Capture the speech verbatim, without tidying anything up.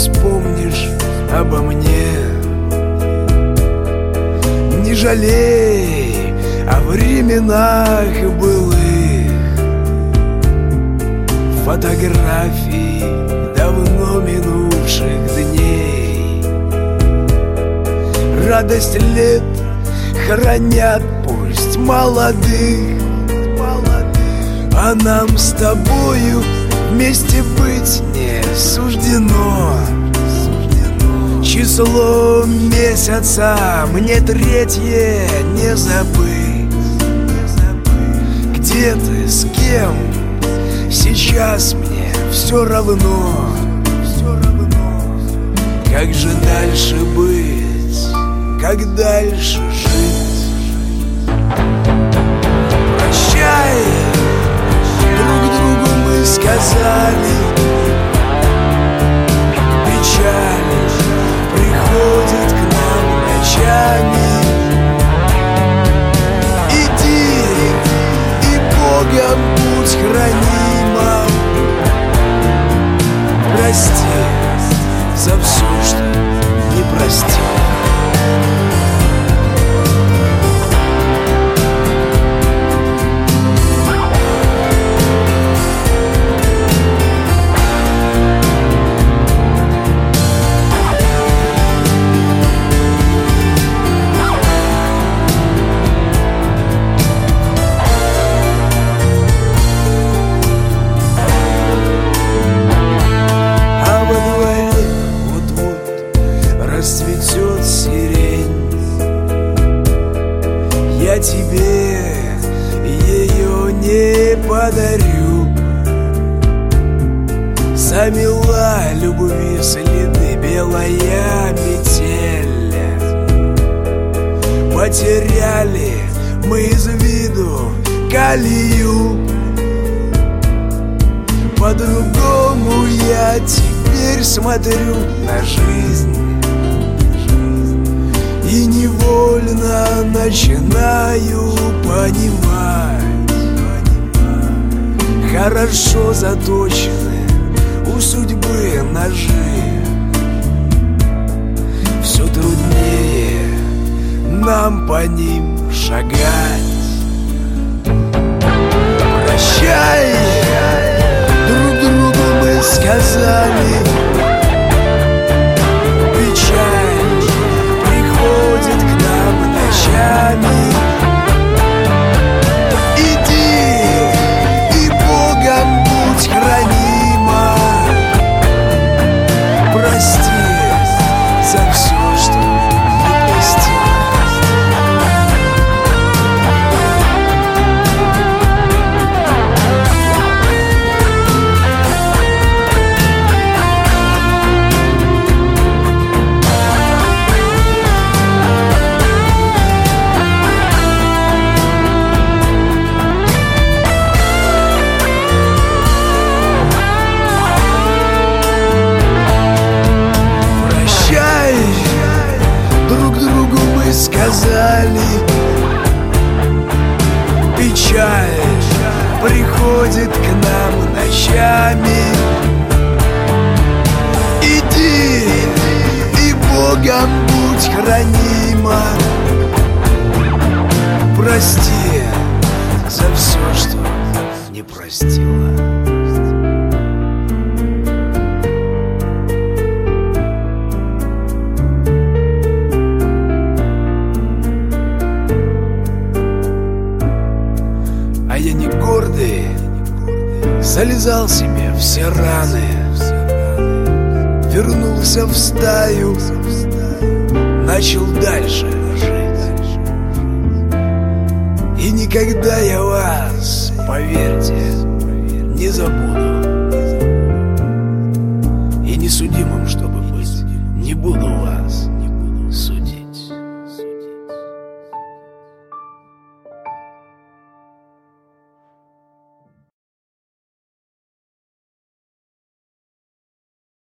вспомнишь обо мне. Не жалей о временах былых, фотографий давно минувших дней. Радость лет хранят пусть молодых, а нам с тобою вместе быть не суждено. Число месяца мне третье не забыть. Где ты, с кем, сейчас мне все равно. Как же дальше быть, как дальше жить? Прощай, друг другу мы сказали. Печаль приходит к нам ночами. Иди, и Богом будь хранима. Прости за все, что не простил. Расцветет сирень, я тебе ее не подарю. Замела любви следы белая метель. Потеряли мы из виду колею. По-другому я теперь смотрю на жизнь. И невольно начинаю понимать, хорошо заточены у судьбы ножи. Все труднее нам по ним шагать. Прощай, друг другу мы сказали. Печаль приходит к нам ночами. Иди, и Богом будь хранима. Прости за все, что не простила. Друг другу мы сказали. Печаль приходит к нам ночами. Иди, и Богом будь хранима. Прости за все, что не простила. А я не гордый, залезал себе все раны, вернулся в стаю, начал дальше жить. И никогда я вас, поверьте, не забуду. И несудимым, чтобы быть, не буду вас.